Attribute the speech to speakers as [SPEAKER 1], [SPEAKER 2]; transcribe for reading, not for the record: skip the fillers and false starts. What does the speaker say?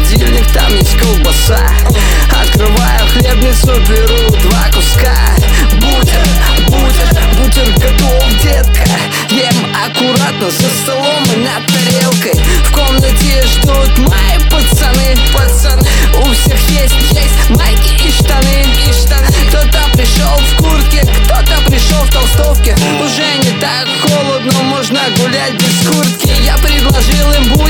[SPEAKER 1] холодильник, там есть колбаса. Открываю хлебницу, беру 2 куска. Бутер готов, детка. Ем аккуратно за столом и над тарелкой. В комнате ждут мои пацаны. У всех есть майки и штаны. Кто-то пришел в куртке, кто-то пришел в толстовке. Уже не так холодно, можно гулять без куртки. Я предложил им